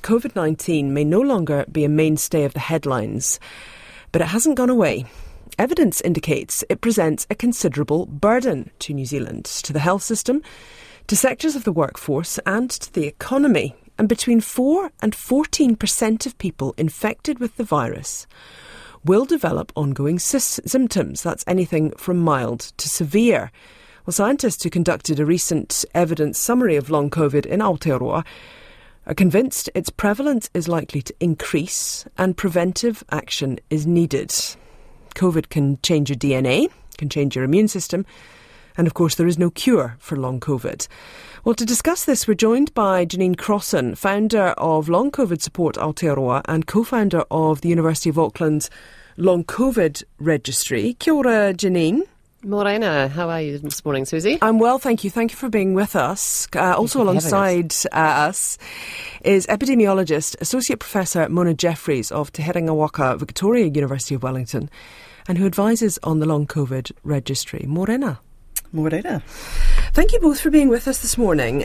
COVID-19 may no longer be a mainstay of the headlines, but it hasn't gone away. Evidence indicates it presents a considerable burden to New Zealand, to the health system, to sectors of the workforce and to the economy. And between 4 and 14% of people infected with the virus will develop ongoing symptoms. That's anything from mild to severe. Well, scientists who conducted a recent evidence summary of long COVID in Aotearoa are convinced its prevalence is likely to increase and preventive action is needed. COVID can change your DNA, can change your immune system, and of course there is no cure for long COVID. Well, to discuss this, we're joined by Janine Crossan, founder of Long COVID Support Aotearoa and co-founder of the University of Auckland Long COVID Registry. Kia ora, Janine. Morena, how are you this morning, Susie? I'm well, thank you. Thank you for being with us. Also alongside us is epidemiologist, Associate Professor Mona Jeffries of Te Herenga Waka, Victoria University of Wellington, and who advises on the Long COVID Registry. Morena. Morena. Thank you both for being with us this morning.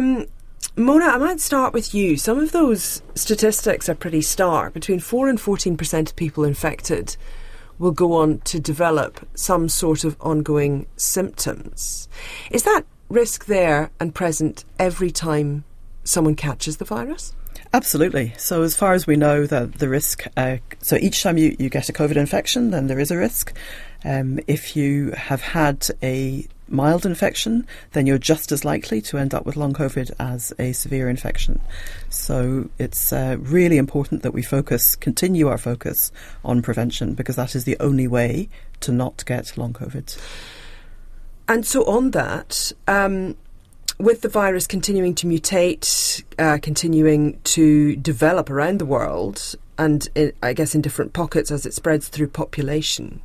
Mona, I might start with you. Some of those statistics are pretty stark. Between 4 and 14% of people infected will go on to develop some sort of ongoing symptoms. Is that risk there and present every time someone catches the virus? Absolutely. So as far as we know, the risk, so each time you get a COVID infection, then there is a risk. If you have had a mild infection, then you're just as likely to end up with long COVID as a severe infection. So it's really important that we continue our focus on prevention, because that is the only way to not get long COVID. And so on that, with the virus continuing to mutate, continuing to develop around the world, and I guess in different pockets as it spreads through population,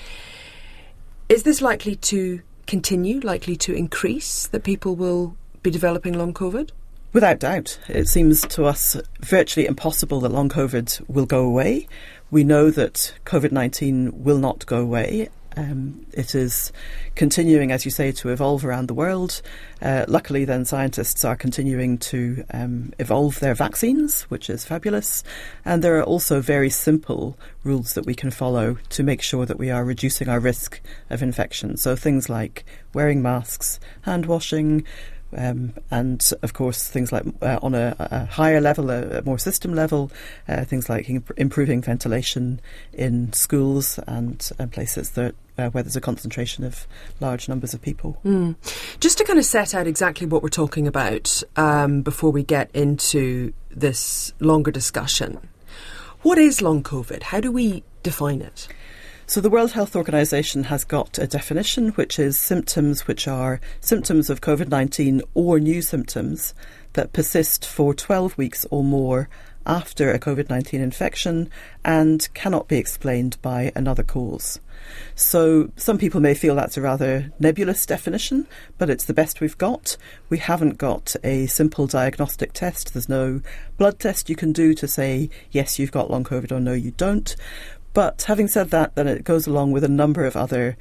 is this likely to continue, likely to increase, that people will be developing long COVID? Without doubt. It seems to us virtually impossible that long COVID will go away. We know that COVID-19 will not go away. It is continuing, as you say, to evolve around the world. Luckily, then, scientists are continuing to evolve their vaccines, which is fabulous. And there are also very simple rules that we can follow to make sure that we are reducing our risk of infection. So things like wearing masks, hand washing, and of course things like on a higher level, a more system level, things like improving ventilation in schools and places that where there's a concentration of large numbers of people. Just to kind of set out exactly what we're talking about before we get into this longer discussion, what is long COVID? How do we define it? So the World Health Organization has got a definition, which is symptoms which are symptoms of COVID-19 or new symptoms that persist for 12 weeks or more after a COVID-19 infection and cannot be explained by another cause. So some people may feel that's a rather nebulous definition, but it's the best we've got. We haven't got a simple diagnostic test. There's no blood test you can do to say, yes, you've got long COVID or no, you don't. But having said that, then it goes along with a number of other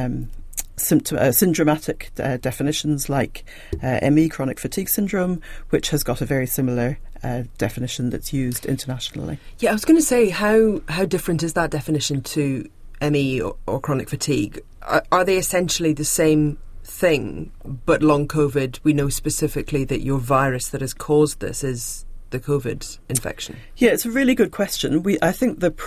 syndromatic definitions like ME, chronic fatigue syndrome, which has got a very similar definition that's used internationally. Yeah, I was going to say, how different is that definition to ME or chronic fatigue? Are they essentially the same thing, but long COVID, we know specifically that your virus that has caused this is the COVID infection? Yeah, it's a really good question. I think there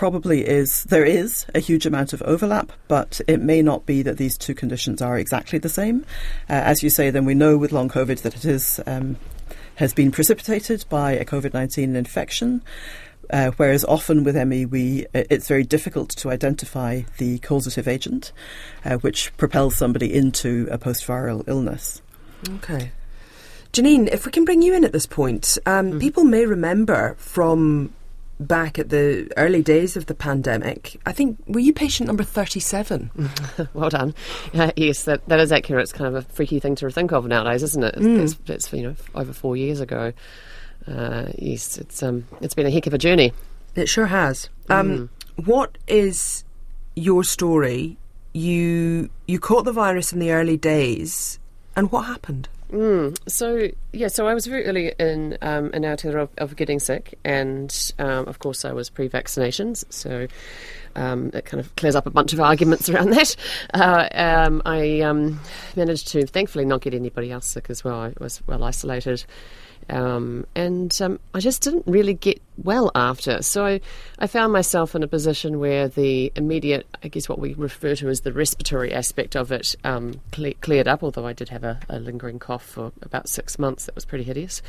is a huge amount of overlap, but it may not be that these two conditions are exactly the same. As you say, then we know with long COVID that it has been precipitated by a COVID-19 infection, whereas often with ME, it's very difficult to identify the causative agent, which propels somebody into a post-viral illness. Okay. Janine, if we can bring you in at this point, people may remember from back at the early days of the pandemic, I think, were you patient number 37? Well done. Yes, that is accurate. It's kind of a freaky thing to think of nowadays, isn't it? It's over 4 years ago. Yes, it's been a heck of a journey. It sure has. What is your story? You caught the virus in the early days, and what happened? So I was very early in Aotearoa of getting sick, and of course I was pre-vaccinations, so it kind of clears up a bunch of arguments around that. I managed to thankfully not get anybody else sick as well. I was well isolated. I just didn't really get well after. So I found myself in a position where the immediate, I guess what we refer to as the respiratory aspect of it, cleared up, although I did have a lingering cough for about 6 months. That was pretty hideous.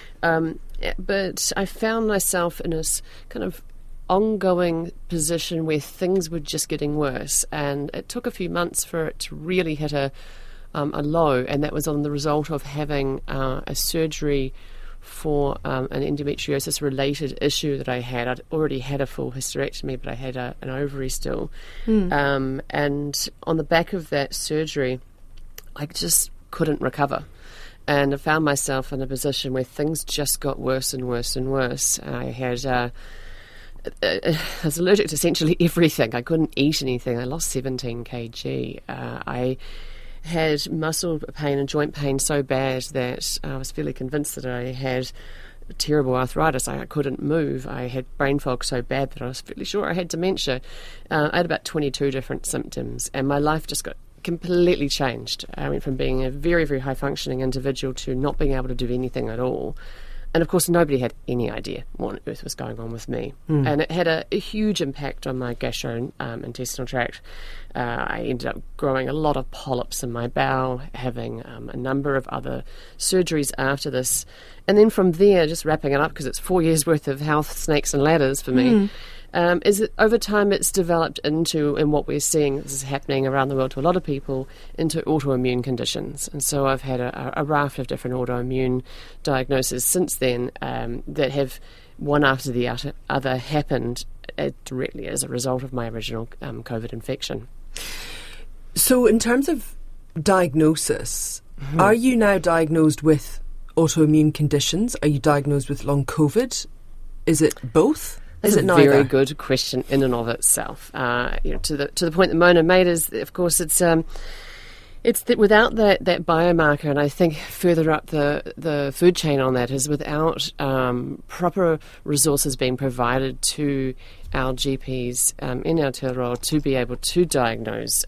But I found myself in this kind of ongoing position where things were just getting worse. And it took a few months for it to really hit a low, and that was on the result of having a surgery for an endometriosis-related issue that I had. I'd already had a full hysterectomy, but I had an ovary still. And on the back of that surgery, I just couldn't recover. And I found myself in a position where things just got worse and worse and worse. I was allergic to essentially everything. I couldn't eat anything. I lost 17 kg. I had muscle pain and joint pain so bad that I was fairly convinced that I had terrible arthritis. I couldn't move. I had brain fog so bad that I was fairly sure I had dementia. I had about 22 different symptoms, and my life just got completely changed. I went from being a very, very high-functioning individual to not being able to do anything at all. And, of course, nobody had any idea what on earth was going on with me. And it had a huge impact on my gastrointestinal tract. I ended up growing a lot of polyps in my bowel, having a number of other surgeries after this. And then from there, just wrapping it up, because it's 4 years' worth of health snakes and ladders for me, is that over time it's developed into, and what we're seeing, this is happening around the world to a lot of people, into autoimmune conditions. And so I've had a raft of different autoimmune diagnoses since then that have, one after the other, happened directly as a result of my original COVID infection. So in terms of diagnosis, are you now diagnosed with autoimmune conditions? Are you diagnosed with long COVID? Is it both? That's a very good question in and of itself. To the point that Mona made is, of course, it's that without that biomarker, and I think further up the food chain on that is without proper resources being provided to our GPs in Aotearoa to be able to diagnose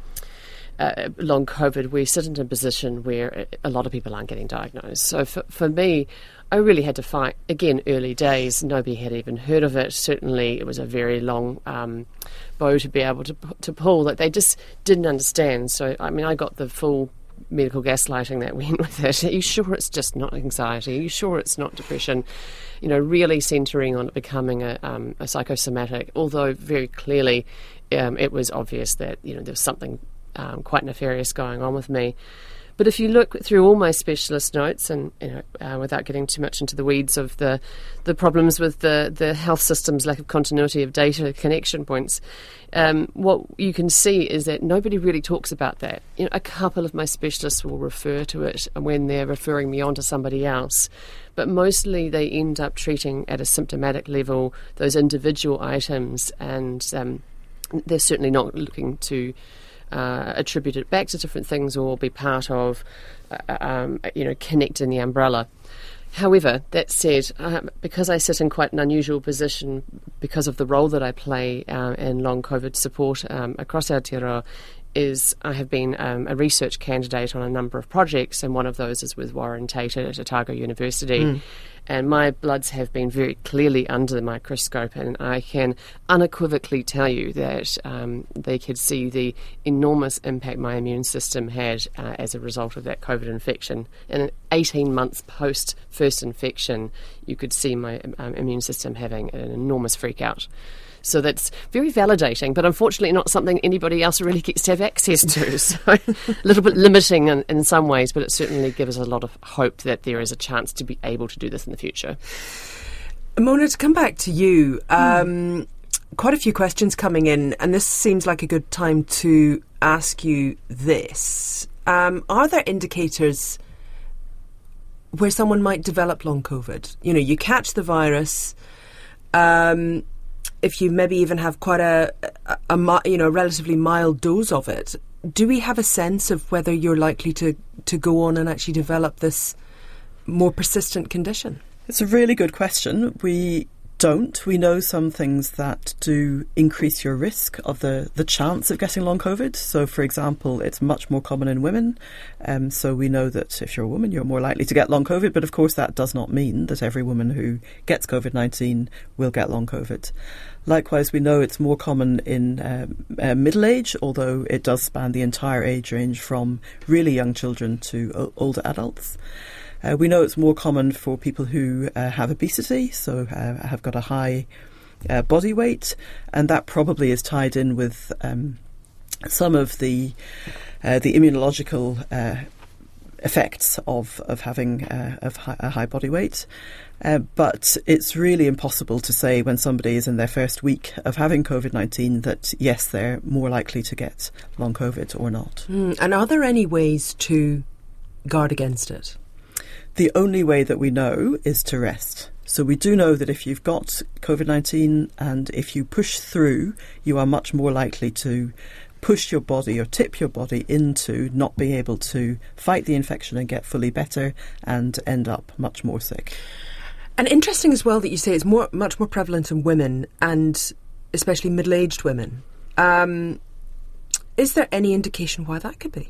long COVID, we sit in a position where a lot of people aren't getting diagnosed. So for me, I really had to fight. Again, early days, nobody had even heard of it. Certainly, it was a very long bow to be able to pull that they just didn't understand. So, I mean, I got the full medical gaslighting that went with it. Are you sure it's just not anxiety? Are you sure it's not depression? You know, really centering on it becoming a psychosomatic, although very clearly it was obvious that, there was something quite nefarious going on with me. But if you look through all my specialist notes, and without getting too much into the weeds of the problems with the health system's lack of continuity of data connection points, what you can see is that nobody really talks about that. A couple of my specialists will refer to it when they're referring me on to somebody else, but mostly they end up treating at a symptomatic level those individual items, and they're certainly not looking to attribute it back to different things or be part of, connecting the umbrella. However, that said, because I sit in quite an unusual position because of the role that I play in long COVID support across Aotearoa, is I have been a research candidate on a number of projects, and one of those is with Warren Tate at Otago University. And my bloods have been very clearly under the microscope, and I can unequivocally tell you that they could see the enormous impact my immune system had as a result of that COVID infection. And 18 months post first infection, you could see my immune system having an enormous freak out. So that's very validating, but unfortunately not something anybody else really gets to have access to. So a little bit limiting in some ways, but it certainly gives us a lot of hope that there is a chance to be able to do this in the future. Mona, to come back to you, quite a few questions coming in, and this seems like a good time to ask you this. Are there indicators where someone might develop long COVID? You catch the virus, if you maybe even have quite a relatively mild dose of it, do we have a sense of whether you're likely to go on and actually develop this more persistent condition? It's a really good question. We don't. We know some things that do increase your risk of the chance of getting long COVID. So, for example, it's much more common in women. So we know that if you're a woman, you're more likely to get long COVID. But of course, that does not mean that every woman who gets COVID-19 will get long COVID. Likewise, we know it's more common in middle age, although it does span the entire age range from really young children to older adults. We know it's more common for people who have obesity, so have got a high body weight, and that probably is tied in with some of the immunological effects of having a high body weight. But it's really impossible to say when somebody is in their first week of having COVID-19 that, yes, they're more likely to get long COVID or not. And are there any ways to guard against it? The only way that we know is to rest. So we do know that if you've got COVID-19 and if you push through, you are much more likely to push your body or tip your body into not being able to fight the infection and get fully better and end up much more sick. And interesting as well that you say it's much more prevalent in women and especially middle-aged women. Is there any indication why that could be?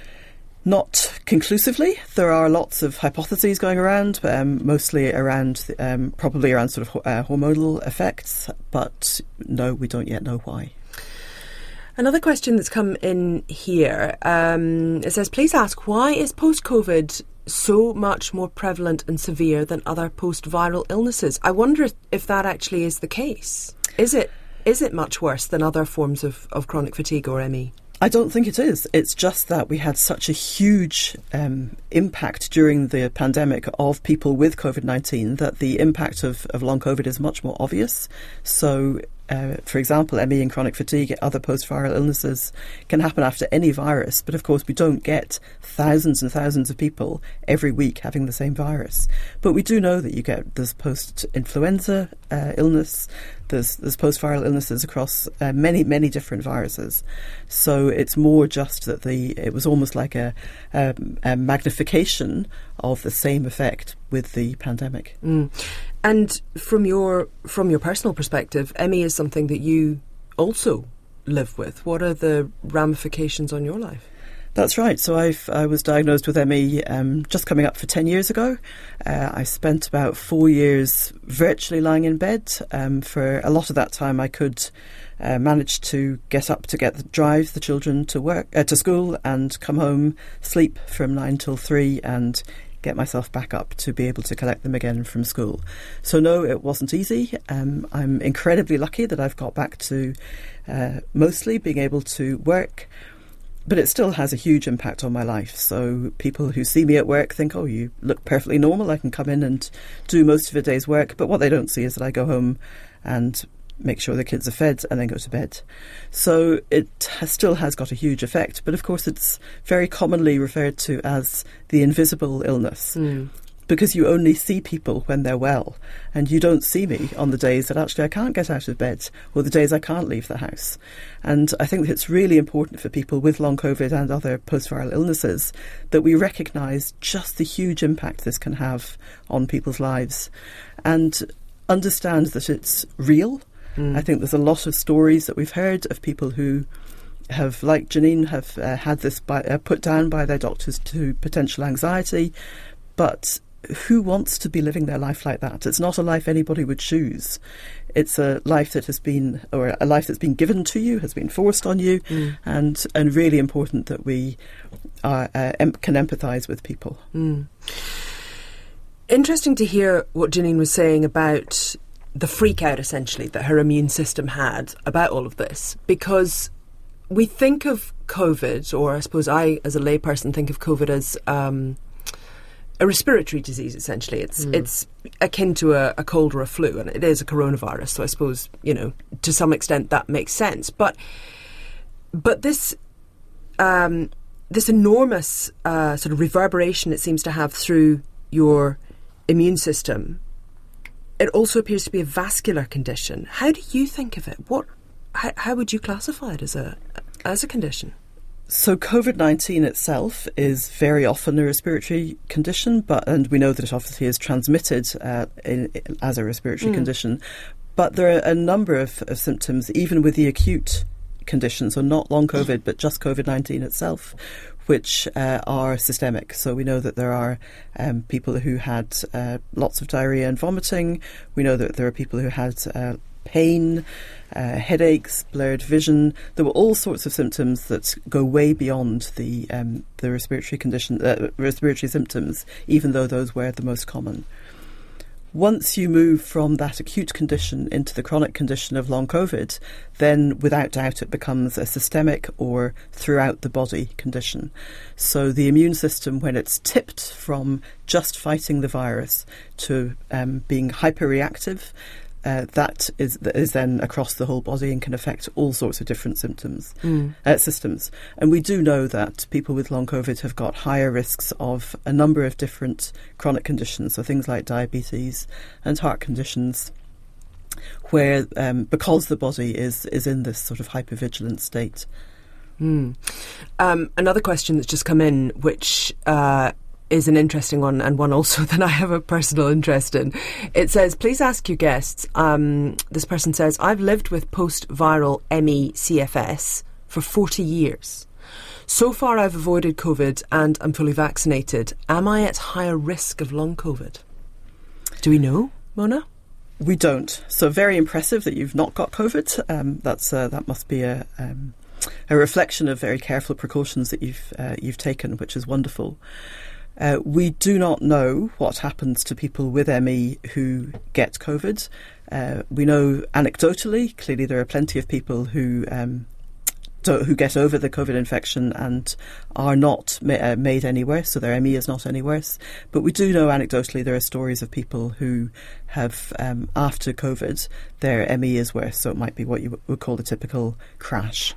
Not conclusively. There are lots of hypotheses going around, mostly around, probably around sort of hormonal effects, but no, we don't yet know why. Another question that's come in here, it says, please ask, why is post-COVID so much more prevalent and severe than other post-viral illnesses? I wonder if that actually is the case. Is it much worse than other forms of chronic fatigue or ME? I don't think it is. It's just that we had such a huge impact during the pandemic of people with COVID-19 that the impact of long COVID is much more obvious. So, for example, ME and chronic fatigue, other post-viral illnesses can happen after any virus. But of course, we don't get thousands and thousands of people every week having the same virus. But we do know that you get this post-influenza illness. There's post-viral illnesses across many, many different viruses. So it's more just that it was almost like a magnification of the same effect with the pandemic. And from your personal perspective, ME is something that you also live with. What are the ramifications on your life? That's right. So I was diagnosed with ME just coming up for 10 years ago. I spent about 4 years virtually lying in bed. For a lot of that time, I could manage to get up to drive the children to school and come home, sleep from 9 till 3 and get myself back up to be able to collect them again from school. So no, it wasn't easy. I'm incredibly lucky that I've got back to mostly being able to work. But it still has a huge impact on my life. So people who see me at work think, oh, you look perfectly normal. I can come in and do most of a day's work. But what they don't see is that I go home and make sure the kids are fed and then go to bed. So it still has got a huge effect. But of course, it's very commonly referred to as the invisible illness. Because you only see people when they're well, and you don't see me on the days that actually I can't get out of bed or the days I can't leave the house. And I think that it's really important for people with long COVID and other post-viral illnesses that we recognise just the huge impact this can have on people's lives and understand that it's real. I think there's a lot of stories that we've heard of people who have, like Janine, have had this put down by their doctors to potential anxiety, but who wants to be living their life like that? It's not a life anybody would choose. It's a life that has been, or a life that's been given to you, has been forced on you, and really important that we can empathise with people. Interesting to hear what Janine was saying about the freak out, essentially, that her immune system had about all of this, because we think of COVID, or I suppose I, as a layperson, think of COVID as a respiratory disease, essentially. It's akin to a cold or a flu, and it is a coronavirus. So I suppose, to some extent that makes sense. But this enormous sort of reverberation it seems to have through your immune system, it also appears to be a vascular condition. How do you think of it? How would you classify it as a condition? So COVID-19 itself is very often a respiratory condition, and we know that it obviously is transmitted as a respiratory condition. But there are a number of symptoms, even with the acute condition, so not long COVID, but just COVID-19 itself, which are systemic. So we know that there are people who had lots of diarrhea and vomiting. We know that there are people who had pain, headaches, blurred vision. There were all sorts of symptoms that go way beyond the respiratory condition, respiratory symptoms, even though those were the most common. Once you move from that acute condition into the chronic condition of long COVID, then without doubt it becomes a systemic or throughout the body condition. So the immune system, when it's tipped from just fighting the virus to being hyperreactive, that is then across the whole body and can affect all sorts of different systems. And we do know that people with long COVID have got higher risks of a number of different chronic conditions, so things like diabetes and heart conditions, where because the body is in this sort of hypervigilant state. Another question that's just come in, which is an interesting one, and one also that I have a personal interest in. It says, please ask your guests. This person says, I've lived with post-viral ME/CFS for 40 years. So far I've avoided COVID and I'm fully vaccinated. Am I at higher risk of long COVID? Do we know, Mona? We don't. So very impressive that you've not got COVID. That must be a reflection of very careful precautions that you've taken, which is wonderful. We do not know what happens to people with ME who get COVID. We know anecdotally, clearly there are plenty of people who get over the COVID infection and are not made any worse, so their ME is not any worse. But we do know anecdotally there are stories of people who have, after COVID, their ME is worse, so it might be what you would call the typical crash.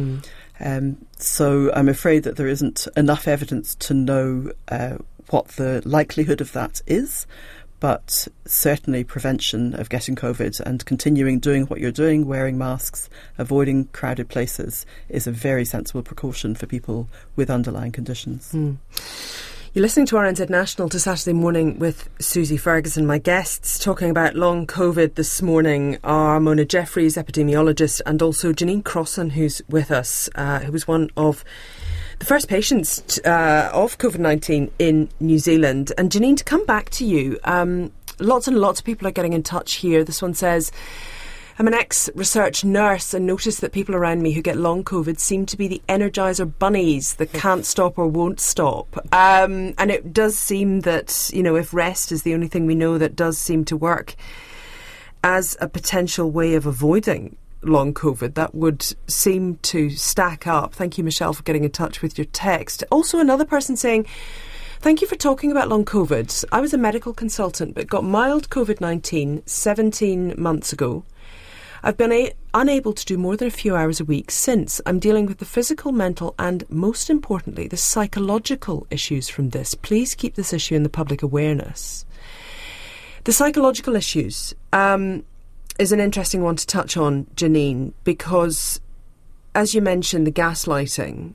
So I'm afraid that there isn't enough evidence to know what the likelihood of that is, but certainly prevention of getting COVID and continuing doing what you're doing, wearing masks, avoiding crowded places, is a very sensible precaution for people with underlying conditions. You're listening to RNZ National to Saturday Morning with Susie Ferguson. My guests talking about long COVID this morning are Mona Jeffries, epidemiologist, and also Janine Crossan, who's with us, who was one of the first patients of COVID-19 in New Zealand. And Janine, to come back to you, lots and lots of people are getting in touch here. This one says, I'm an ex-research nurse and notice that people around me who get long COVID seem to be the Energizer bunnies that can't stop or won't stop. And it does seem that, you know, if rest is the only thing we know that does seem to work as a potential way of avoiding long COVID, that would seem to stack up. Thank you, Michelle, for getting in touch with your text. Also, another person saying, thank you for talking about long COVID. I was a medical consultant but got mild COVID-19 17 months ago. I've been unable to do more than a few hours a week since. I'm dealing with the physical, mental and, most importantly, the psychological issues from this. Please keep this issue in the public awareness. The psychological issues is an interesting one to touch on, Janine, because, as you mentioned, the gaslighting.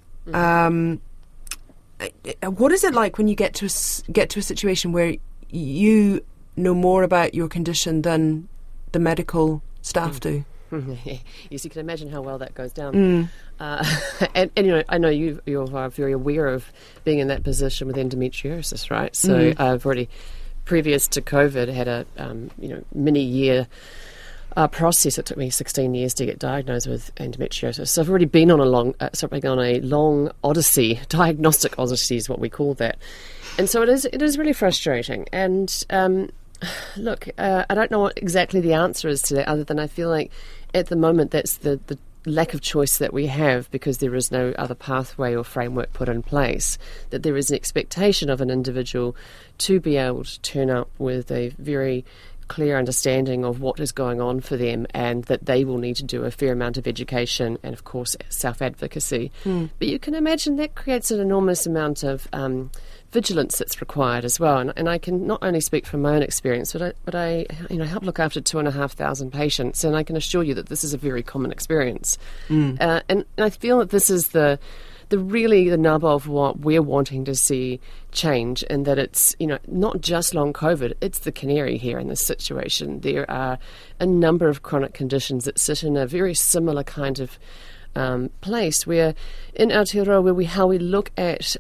What is it like when you get to a situation where you know more about your condition than the medical staff do? Yes, you can imagine how well that goes down. And you know, I know you're very aware of being in that position with endometriosis, right? So I've already, previous to COVID, had a many-year process. It took me 16 years to get diagnosed with endometriosis. So I've already been on a long odyssey, diagnostic odyssey is what we call that. And so it is really frustrating. And look, I don't know what exactly the answer is to that, other than I feel like at the moment that's the lack of choice that we have, because there is no other pathway or framework put in place, that there is an expectation of an individual to be able to turn up with a very clear understanding of what is going on for them, and that they will need to do a fair amount of education and, of course, self-advocacy. But you can imagine that creates an enormous amount of vigilance that's required as well. And I can not only speak from my own experience, but I help look after 2,500 patients, and I can assure you that this is a very common experience. And I feel that this is the the nub of what we're wanting to see change, and that it's, not just long COVID, it's the canary here in this situation. There are a number of chronic conditions that sit in a very similar kind of place where in Aotearoa how we look at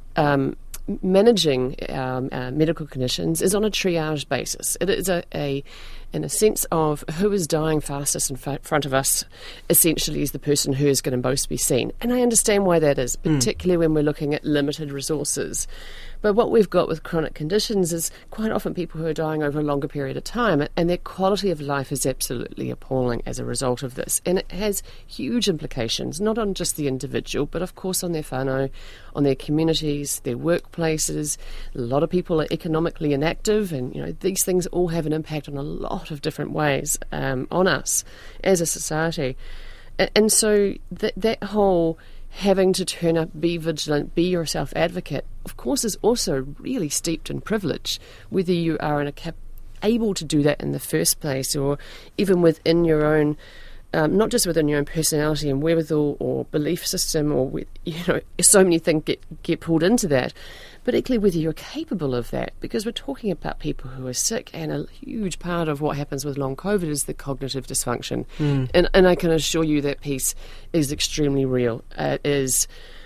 managing medical conditions is on a triage basis. It is in a sense of who is dying fastest in front of us, essentially is the person who is going to most be seen. And I understand why that is, particularly when we're looking at limited resources. But what we've got with chronic conditions is quite often people who are dying over a longer period of time, and their quality of life is absolutely appalling as a result of this. And it has huge implications, not on just the individual, but of course on their whānau, on their communities, their workplaces. A lot of people are economically inactive, and these things all have an impact on a lot of different ways on us as a society. And so that whole having to turn up, be vigilant, be your self-advocate, of course, is also really steeped in privilege, whether you are able to do that in the first place, or even within your own, not just within your own personality and wherewithal or belief system, or so many things get pulled into that, but equally whether you're capable of that, because we're talking about people who are sick, and a huge part of what happens with long COVID is the cognitive dysfunction. And I can assure you that piece is extremely real. It is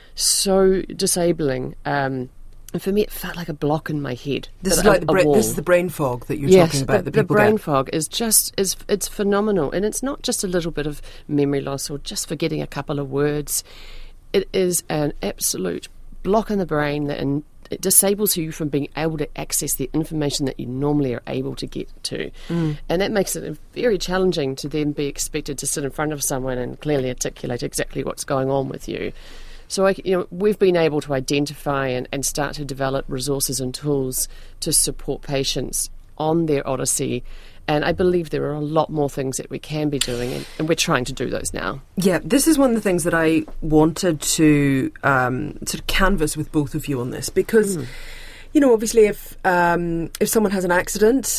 so disabling. And for me, it felt like a block in my head. This is the brain fog that you're talking about. The brain fog is it's phenomenal, and it's not just a little bit of memory loss or just forgetting a couple of words. It is an absolute block in the brain that it disables you from being able to access the information that you normally are able to get to. And that makes it very challenging to then be expected to sit in front of someone and clearly articulate exactly what's going on with you. So we've been able to identify and start to develop resources and tools to support patients on their odyssey. And I believe there are a lot more things that we can be doing, and we're trying to do those now. Yeah, this is one of the things that I wanted to sort of canvass with both of you on this, because, obviously if someone has an accident,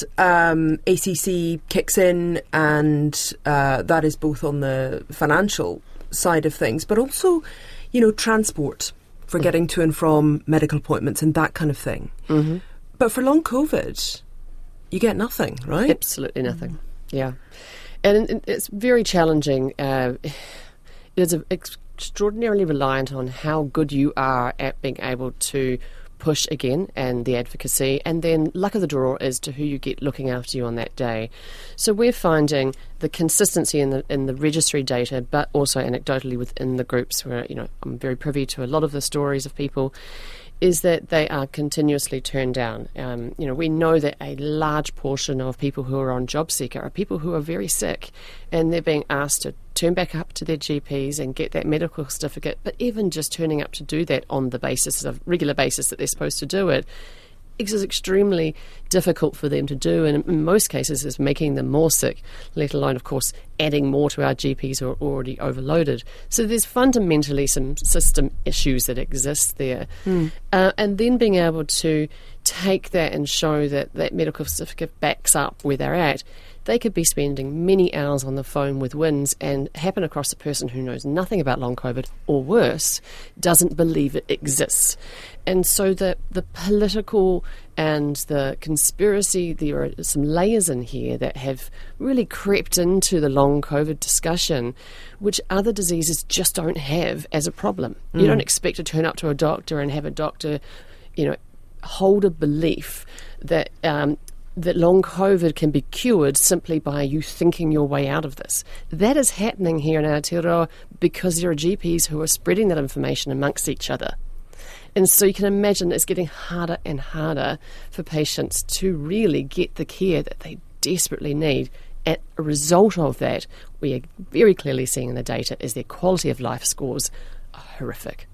ACC kicks in, and that is both on the financial side of things, but also, transport for getting to and from medical appointments and that kind of thing. But for long COVID, you get nothing, right? Absolutely nothing. Yeah. And it's very challenging. It is extraordinarily reliant on how good you are at being able to push again, and the advocacy, and then luck of the draw as to who you get looking after you on that day. So we're finding the consistency in the registry data, but also anecdotally within the groups where, I'm very privy to a lot of the stories of people, is that they are continuously turned down. We know that a large portion of people who are on job seeker are people who are very sick, and they're being asked to turn back up to their GPs and get that medical certificate. But even just turning up to do that on the regular basis that they're supposed to do it is extremely difficult for them to do, and in most cases is making them more sick, let alone, of course, adding more to our GPs who are already overloaded. So there's fundamentally some system issues that exist there. And then being able to take that and show that that medical certificate backs up where they're at. They could be spending many hours on the phone with WINZ and happen across a person who knows nothing about long COVID, or worse, doesn't believe it exists. And so the political and the conspiracy, there are some layers in here that have really crept into the long COVID discussion, which other diseases just don't have as a problem. You don't expect to turn up to a doctor and have a doctor, hold a belief that that long COVID can be cured simply by you thinking your way out of this. That is happening here in Aotearoa because there are GPs who are spreading that information amongst each other. And so you can imagine it's getting harder and harder for patients to really get the care that they desperately need. As a result of that, we are very clearly seeing in the data is their quality of life scores are horrific.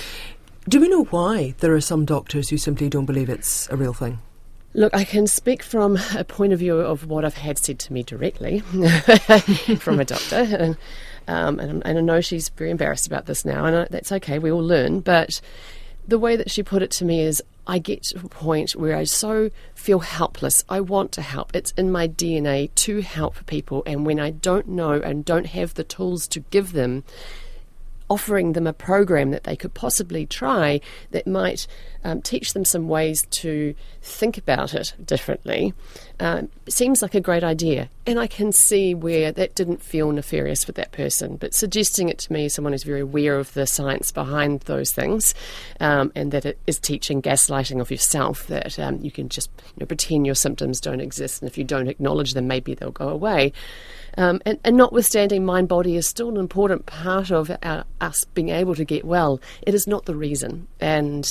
Do we know why there are some doctors who simply don't believe it's a real thing? Look, I can speak from a point of view of what I've had said to me directly from a doctor. And I know she's very embarrassed about this now, and that's okay, we all learn. But the way that she put it to me is, I get to a point where I so feel helpless. I want to help. It's in my DNA to help people. And when I don't know and don't have the tools to give them, offering them a program that they could possibly try that might teach them some ways to think about it differently, seems like a great idea. And I can see where that didn't feel nefarious for that person. But suggesting it to me as someone who's very aware of the science behind those things, and that it is teaching gaslighting of yourself, that you can just pretend your symptoms don't exist, and if you don't acknowledge them, maybe they'll go away. And notwithstanding, mind-body is still an important part of us being able to get well. It is not the reason. And,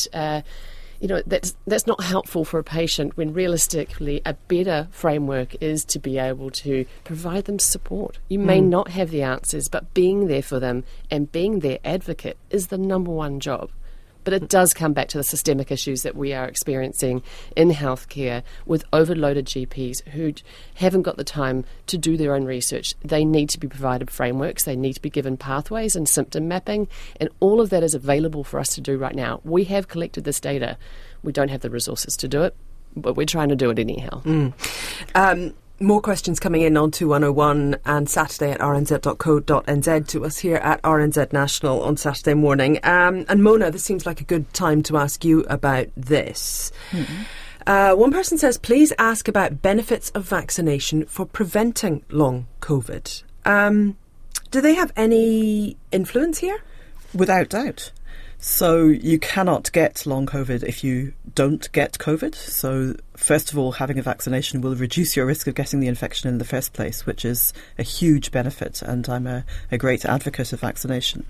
that's not helpful for a patient when realistically a better framework is to be able to provide them support. You may not have the answers, but being there for them and being their advocate is the number one job. But it does come back to the systemic issues that we are experiencing in healthcare with overloaded GPs who haven't got the time to do their own research. They need to be provided frameworks, they need to be given pathways and symptom mapping, and all of that is available for us to do right now. We have collected this data. We don't have the resources to do it, but we're trying to do it anyhow. More questions coming in on 2101 and Saturday at rnz.co.nz to us here at RNZ National on Saturday morning. And Mona, this seems like a good time to ask you about this. One person says, please ask about benefits of vaccination for preventing long COVID. Do they have any influence here? Without doubt. So you cannot get long COVID if you don't get COVID. So first of all, having a vaccination will reduce your risk of getting the infection in the first place, which is a huge benefit. And I'm a great advocate of vaccination.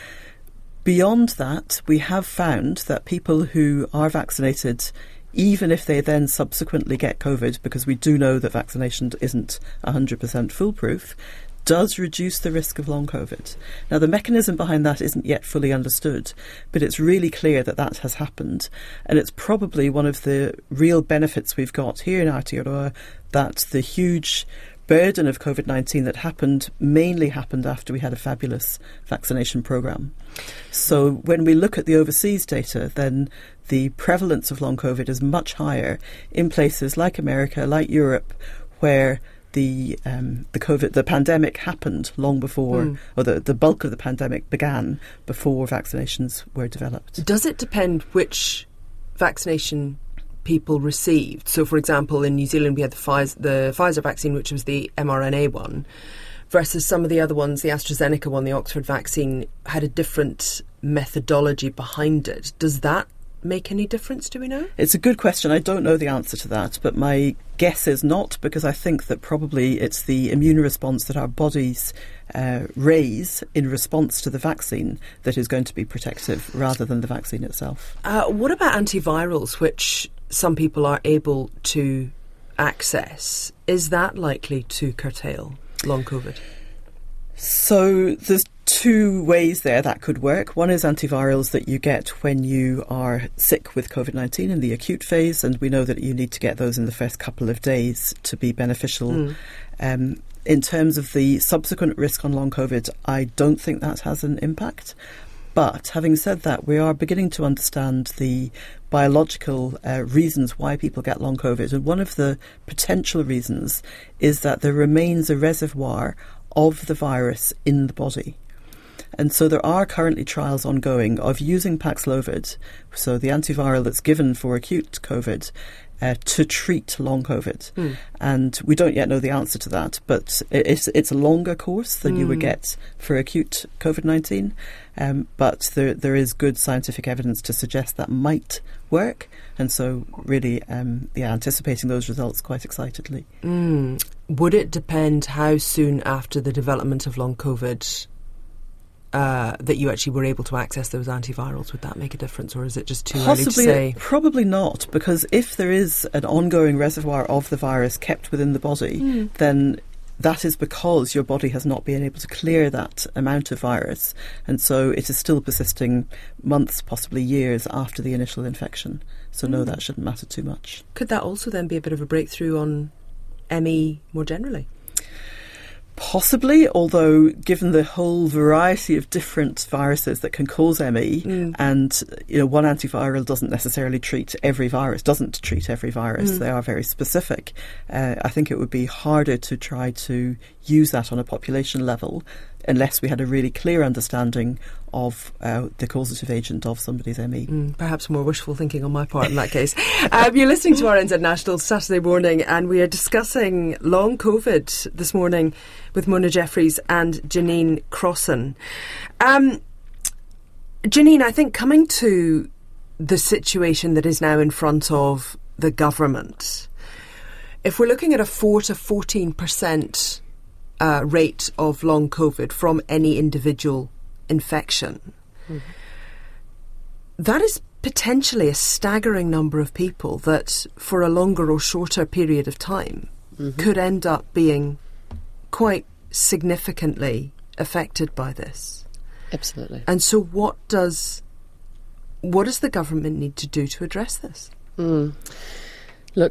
Beyond that, we have found that people who are vaccinated, even if they then subsequently get COVID, because we do know that vaccination isn't 100% foolproof, does reduce the risk of long COVID. Now, the mechanism behind that isn't yet fully understood, but it's really clear that that has happened. And it's probably one of the real benefits we've got here in Aotearoa, that the huge burden of COVID-19 that mainly happened after we had a fabulous vaccination programme. So when we look at the overseas data, then the prevalence of long COVID is much higher in places like America, like Europe, where the pandemic happened long before, or the bulk of the pandemic began before vaccinations were developed. Does it depend which vaccination people received? So, for example, in New Zealand we had the Pfizer vaccine, which was the mRNA one, versus some of the other ones, the AstraZeneca one, the Oxford vaccine, had a different methodology behind it. Does that make any difference, do we know? It's a good question. I don't know the answer to that, but my guess is not, because I think that probably it's the immune response that our bodies raise in response to the vaccine that is going to be protective rather than the vaccine itself. What about antivirals, which some people are able to access? Is that likely to curtail long COVID? So there's two ways there that could work. One is antivirals that you get when you are sick with COVID-19 in the acute phase, and we know that you need to get those in the first couple of days to be beneficial. In terms of the subsequent risk on long COVID, I don't think that has an impact. But having said that, we are beginning to understand the biological reasons why people get long COVID. And one of the potential reasons is that there remains a reservoir of the virus in the body. And so there are currently trials ongoing of using Paxlovid, so the antiviral that's given for acute COVID, to treat long COVID. And we don't yet know the answer to that, but it's a longer course than you would get for acute COVID-19. But there is good scientific evidence to suggest that might work. And so really, anticipating those results quite excitedly. Would it depend how soon after the development of long COVID that you actually were able to access those antivirals? Would that make a difference, or is it just too early to say? Probably not, because if there is an ongoing reservoir of the virus kept within the body, then that is because your body has not been able to clear that amount of virus, and so it is still persisting months, possibly years after the initial infection. So no, that shouldn't matter too much. Could that also then be a bit of a breakthrough on ME more generally? Possibly, although given the whole variety of different viruses that can cause ME, and one antiviral doesn't necessarily treat every virus, They are very specific. I think it would be harder to try to use that on a population level unless we had a really clear understanding of the causative agent of somebody's ME. Perhaps more wishful thinking on my part in that case. You're listening to RNZ National Saturday morning, and we are discussing long COVID this morning with Mona Jeffries and Janine Crossan. Janine, I think coming to the situation that is now in front of the government, if we're looking at a 4 to 14% rate of long COVID from any individual infection, that is potentially a staggering number of people that for a longer or shorter period of time could end up being quite significantly affected by this. Absolutely. And so what does the government need to do to address this? Look,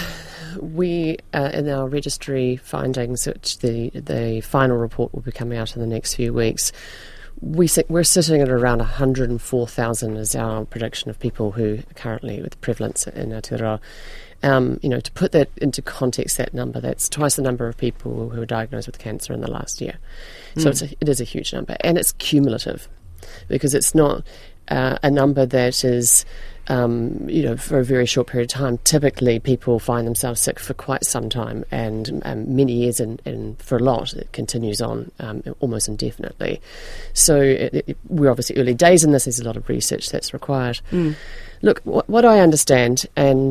we, in our registry findings, which the final report will be coming out in the next few weeks, we're sitting at around 104,000 is our prediction of people who are currently with prevalence in Aotearoa. To put that into context, that number, that's twice the number of people who were diagnosed with cancer in the last year. So it is a huge number, and it's cumulative because it's not a number that is, for a very short period of time. Typically, people find themselves sick for quite some time, and many years, and for a lot, it continues on almost indefinitely. So we're obviously early days in this. There's a lot of research that's required. Look, what I understand, and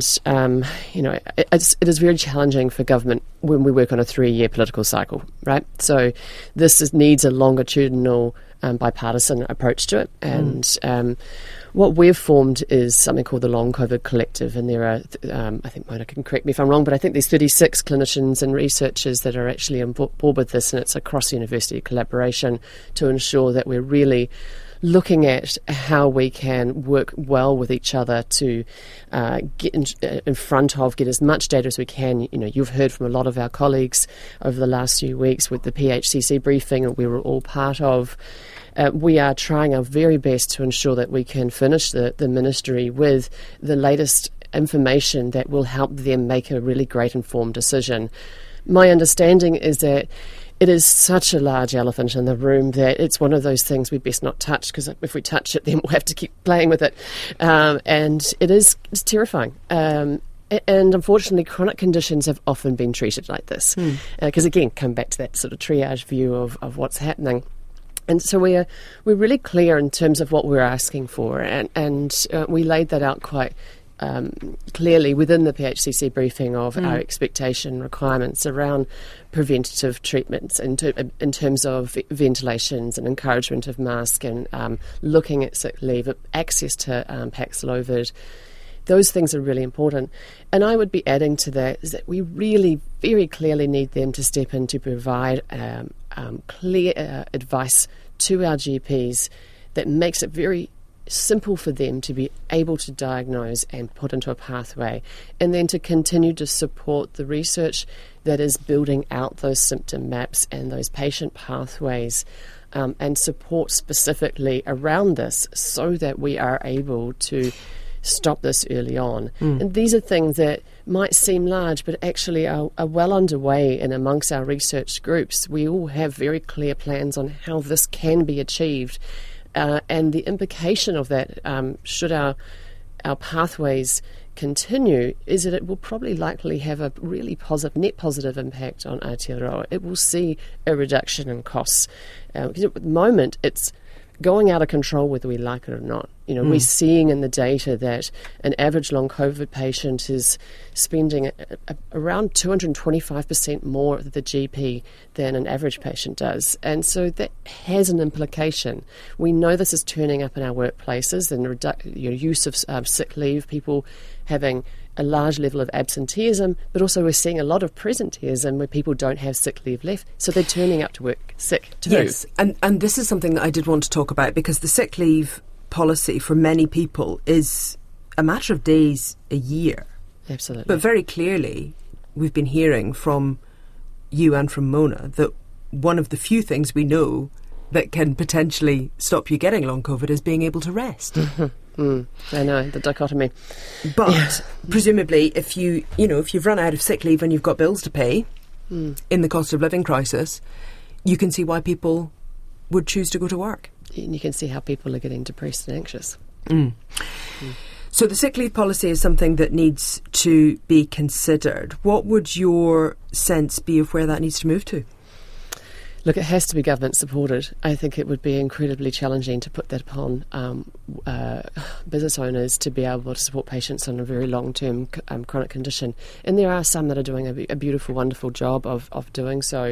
it is very challenging for government when we work on a 3-year political cycle, right? So this needs a longitudinal, bipartisan approach to it, and what we've formed is something called the Long COVID Collective, and there are, I think Mona can correct me if I'm wrong, but I think there's 36 clinicians and researchers that are actually on board with this, and it's a cross-university collaboration to ensure that we're really looking at how we can work well with each other to get in front of, get as much data as we can. You've heard from a lot of our colleagues over the last few weeks with the PHCC briefing that we were all part of. We are trying our very best to ensure that we can finish the ministry with the latest information that will help them make a really great informed decision. My understanding is that it is such a large elephant in the room that it's one of those things we best not touch, because if we touch it, then we'll have to keep playing with it. And it's terrifying. And unfortunately, chronic conditions have often been treated like this. Because again, come back to that sort of triage view of what's happening. And so we're really clear in terms of what we're asking for, and we laid that out quite clearly within the PHCC briefing of our expectation requirements around preventative treatments in terms of ventilations and encouragement of mask and looking at sick leave, access to Paxlovid. Those things are really important. And I would be adding to that is that we really very clearly need them to step in to provide clear advice to our GPs that makes it very simple for them to be able to diagnose and put into a pathway, and then to continue to support the research that is building out those symptom maps and those patient pathways, and support specifically around this so that we are able to stop this early on. And these are things that might seem large but actually are well underway, and amongst our research groups we all have very clear plans on how this can be achieved. And the implication of that, should our pathways continue, is that it will probably likely have a really net positive impact on Aotearoa. It will see a reduction in costs. Because at the moment, it's going out of control whether we like it or not. We're seeing in the data that an average long COVID patient is spending around 225% more at the GP than an average patient does. And so that has an implication. We know this is turning up in our workplaces, and use of sick leave, people having a large level of absenteeism, but also we're seeing a lot of presenteeism where people don't have sick leave left, so they're turning up to work sick too. Yes, and this is something that I did want to talk about, because the sick leave policy for many people is a matter of days, a year. Absolutely. But very clearly, we've been hearing from you and from Mona that one of the few things we know that can potentially stop you getting long COVID is being able to rest. I know, the dichotomy. But presumably, if you've run out of sick leave and you've got bills to pay, in the cost of living crisis, you can see why people would choose to go to work. And you can see how people are getting depressed and anxious. So the sick leave policy is something that needs to be considered. What would your sense be of where that needs to move to? Look, it has to be government supported. I think it would be incredibly challenging to put that upon business owners to be able to support patients on a very long-term chronic condition. And there are some that are doing a beautiful, wonderful job of doing so.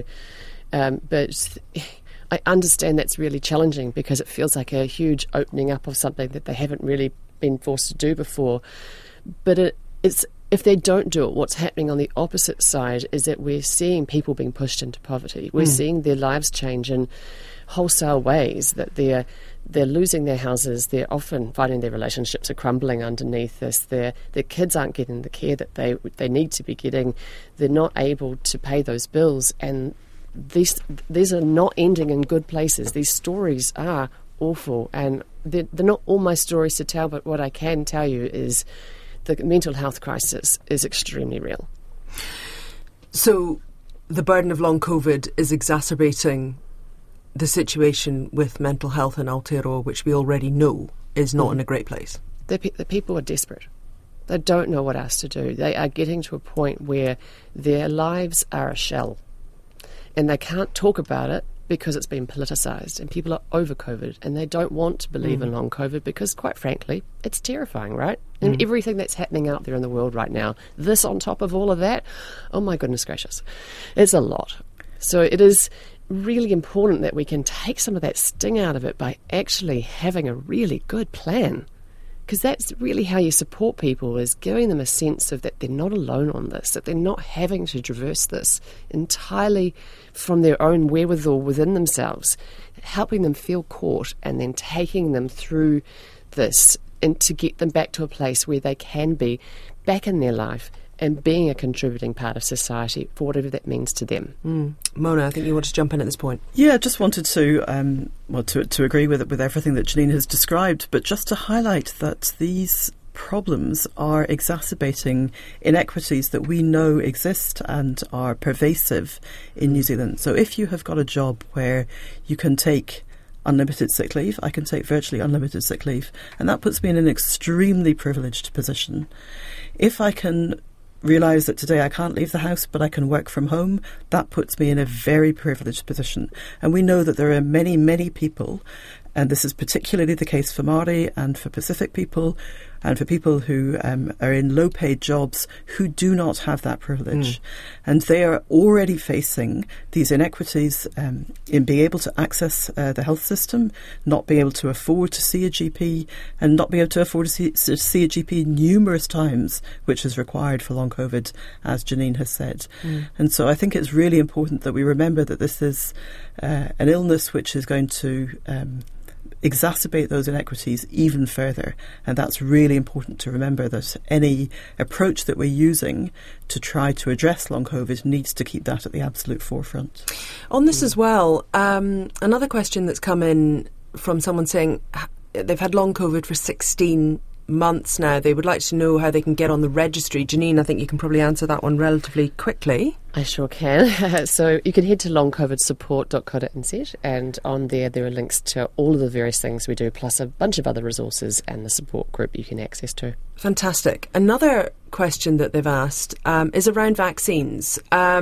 But I understand that's really challenging because it feels like a huge opening up of something that they haven't really been forced to do before. But it's if they don't do it, what's happening on the opposite side is that we're seeing people being pushed into poverty. We're seeing their lives change in wholesale ways, that they're losing their houses, they're often finding their relationships are crumbling underneath this, their kids aren't getting the care that they need to be getting, they're not able to pay those bills, and these are not ending in good places. These stories are awful, and they're not all my stories to tell, but what I can tell you is the mental health crisis is extremely real. So the burden of long COVID is exacerbating the situation with mental health in Aotearoa, which we already know is not in a great place. The people are desperate. They don't know what else to do. They are getting to a point where their lives are a shell, and they can't talk about it because it's been politicised, and people are over COVID and they don't want to believe in long COVID because, quite frankly, it's terrifying, right? And everything that's happening out there in the world right now, this on top of all of that, oh my goodness gracious, it's a lot. So it is really important that we can take some of that sting out of it by actually having a really good plan. Because that's really how you support people, is giving them a sense of that they're not alone on this, that they're not having to traverse this entirely from their own wherewithal within themselves, helping them feel caught and then taking them through this and to get them back to a place where they can be back in their life and being a contributing part of society for whatever that means to them. Mona, I think you want to jump in at this point. Yeah, I just wanted to to agree with everything that Janine has described, but just to highlight that these problems are exacerbating inequities that we know exist and are pervasive in New Zealand. So if you have got a job where you can take unlimited sick leave, I can take virtually unlimited sick leave, and that puts me in an extremely privileged position. If I can realise that today I can't leave the house but I can work from home, that puts me in a very privileged position. And we know that there are many, many people, and this is particularly the case for Māori and for Pacific people and for people who are in low-paid jobs who do not have that privilege. And they are already facing these inequities in being able to access the health system, not being able to afford to see a GP, and not being able to afford to see a GP numerous times, which is required for long COVID, as Janine has said. And so I think it's really important that we remember that this is an illness which is going to exacerbate those inequities even further, and that's really important to remember, that any approach that we're using to try to address long COVID needs to keep that at the absolute forefront. On this as well, another question that's come in from someone saying they've had long COVID for 16 months now. They would like to know how they can get on the registry. Janine, I think you can probably answer that one relatively quickly. I sure can. So you can head to longcovidsupport.co.nz, and on there are links to all of the various things we do, plus a bunch of other resources and the support group you can access to. Fantastic. Another question that they've asked is around vaccines.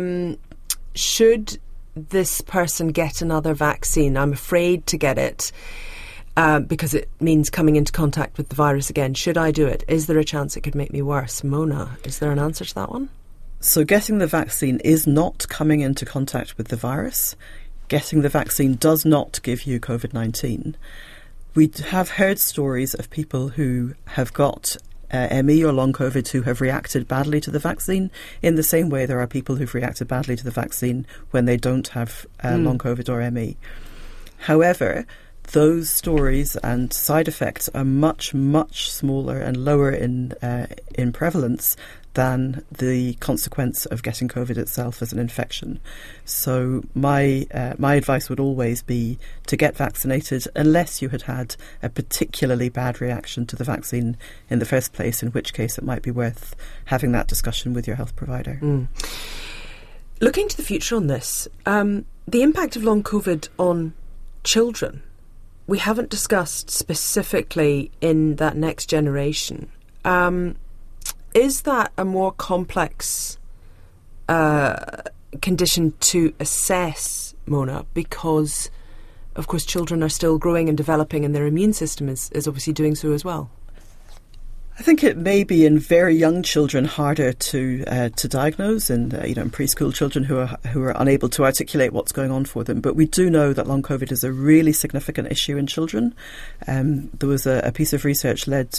Should this person get another vaccine? I'm afraid to get it because it means coming into contact with the virus again. Should I do it? Is there a chance it could make me worse? Mona, is there an answer to that one? So getting the vaccine is not coming into contact with the virus. Getting the vaccine does not give you COVID-19. We have heard stories of people who have got ME or long COVID who have reacted badly to the vaccine, in the same way there are people who've reacted badly to the vaccine when they don't have long COVID or ME. However, those stories and side effects are much, much smaller and lower in prevalence than the consequence of getting COVID itself as an infection. So my advice would always be to get vaccinated, unless you had had a particularly bad reaction to the vaccine in the first place, in which case it might be worth having that discussion with your health provider. Looking to the future on this, the impact of long COVID on children, we haven't discussed specifically in that next generation. Is that a more complex condition to assess, Mona? Because, of course, children are still growing and developing and their immune system is obviously doing so as well. I think it may be in very young children harder to diagnose, and in preschool children who are unable to articulate what's going on for them. But we do know that long COVID is a really significant issue in children. There was a piece of research led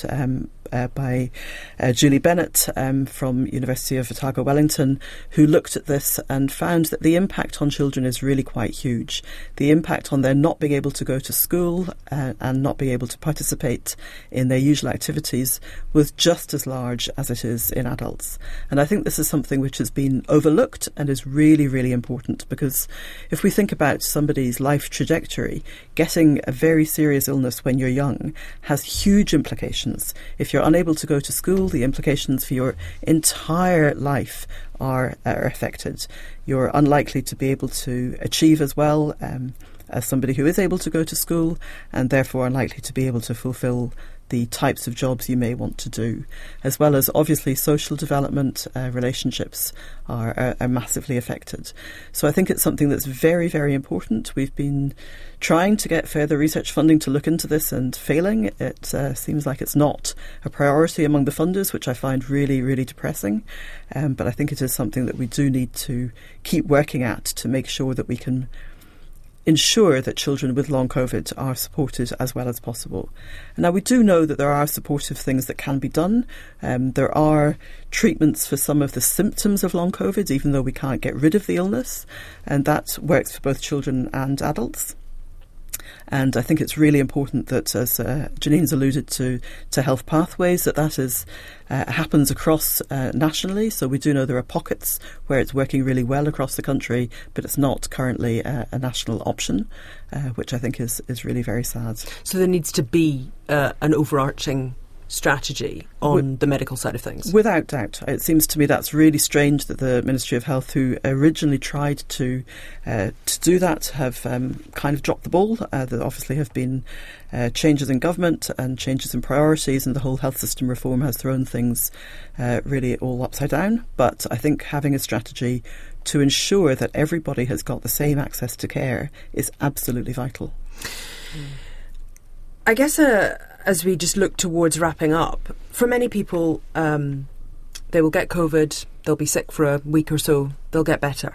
by Julie Bennett from University of Otago, Wellington, who looked at this and found that the impact on children is really quite huge. The impact on their not being able to go to school and not being able to participate in their usual activities was just as large as it is in adults. And I think this is something which has been overlooked and is really, really important, because if we think about somebody's life trajectory, getting a very serious illness when you're young has huge implications. If you're unable to go to school, the implications for your entire life are affected. You're unlikely to be able to achieve as well as somebody who is able to go to school, and therefore unlikely to be able to fulfil the types of jobs you may want to do, as well as obviously social development, relationships are massively affected. So I think it's something that's very, very important. We've been trying to get further research funding to look into this and failing. It seems like it's not a priority among the funders, which I find really, really depressing. But I think it is something that we do need to keep working at to make sure that we can ensure that children with long COVID are supported as well as possible. And now we do know that there are supportive things that can be done. There are treatments for some of the symptoms of long COVID, even though we can't get rid of the illness, and that works for both children and adults. And I think it's really important that, as Janine's alluded to Health Pathways, that is happens across nationally. So we do know there are pockets where it's working really well across the country, but it's not currently a national option, which I think is really very sad. So there needs to be an overarching strategy on the medical side of things. Without doubt. It seems to me that's really strange that the Ministry of Health, who originally tried to do that, have kind of dropped the ball. There obviously have been changes in government and changes in priorities, and the whole health system reform has thrown things really all upside down. But I think having a strategy to ensure that everybody has got the same access to care is absolutely vital. I guess as we just look towards wrapping up, for many people, they will get COVID, they'll be sick for a week or so, they'll get better.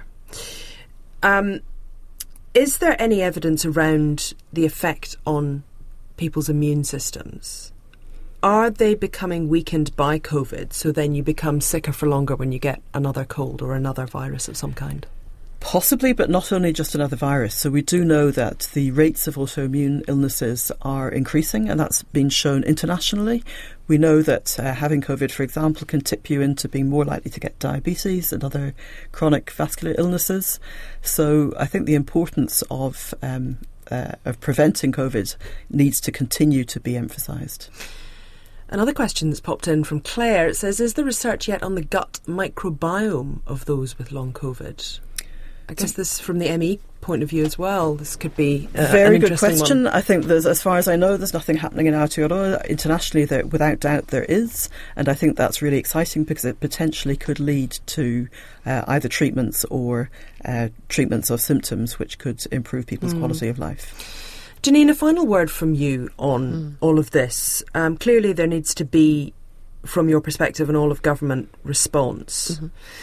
Is there any evidence around the effect on people's immune systems? Are they becoming weakened by COVID, so then you become sicker for longer when you get another cold or another virus of some kind? Possibly, but not only just another virus. So we do know that the rates of autoimmune illnesses are increasing, and that's been shown internationally. We know that having COVID, for example, can tip you into being more likely to get diabetes and other chronic vascular illnesses. So I think the importance of preventing COVID needs to continue to be emphasised. Another question that's popped in from Claire, it says, is there research yet on the gut microbiome of those with long COVID? I guess this, from the ME point of view as well, this could be a very good question. I think as far as I know, there's nothing happening in Aotearoa. Internationally, without doubt there is, and I think that's really exciting because it potentially could lead to either treatments or treatments of symptoms which could improve people's quality of life. Janine, a final word from you on all of this. Clearly there needs to be, from your perspective, an all-of-government response.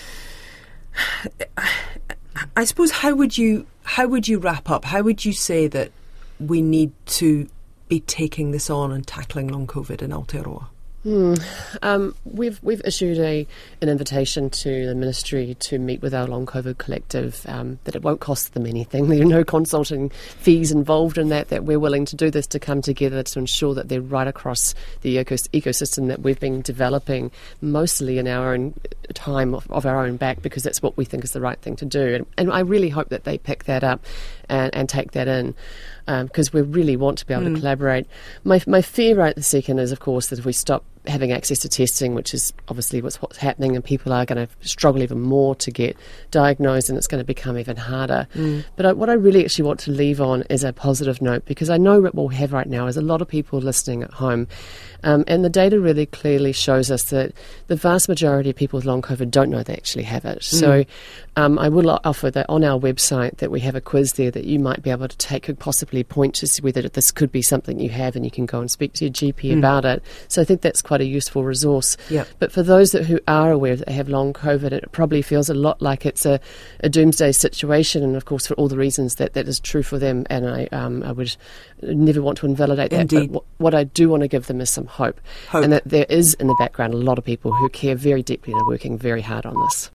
I suppose, how would you wrap up? How would you say that we need to be taking this on and tackling long COVID in Aotearoa? We've issued an invitation to the Ministry to meet with our Long COVID Collective, that it won't cost them anything. There are no consulting fees involved in that we're willing to do this, to come together to ensure that they're right across the ecosystem that we've been developing, mostly in our own time of our own back, because that's what we think is the right thing to do. And I really hope that they pick that up and take that in, because we really want to be able to collaborate. My fear right this second is, of course, that if we stop having access to testing, which is obviously what's happening, and people are going to struggle even more to get diagnosed, and it's going to become even harder. But what I really actually want to leave on is a positive note, because I know what we'll have right now is a lot of people listening at home, and the data really clearly shows us that the vast majority of people with long COVID don't know they actually have it. So I will offer that on our website that we have a quiz there that you might be able to take, could possibly point to whether this could be something you have, and you can go and speak to your GP about it. So I think that's quite a useful resource. Yep. But for those who are aware that they have long COVID, it probably feels a lot like it's a doomsday situation, and of course for all the reasons that is true for them, and I would never want to invalidate that. Indeed. But what I do want to give them is some hope, and that there is in the background a lot of people who care very deeply and are working very hard on this.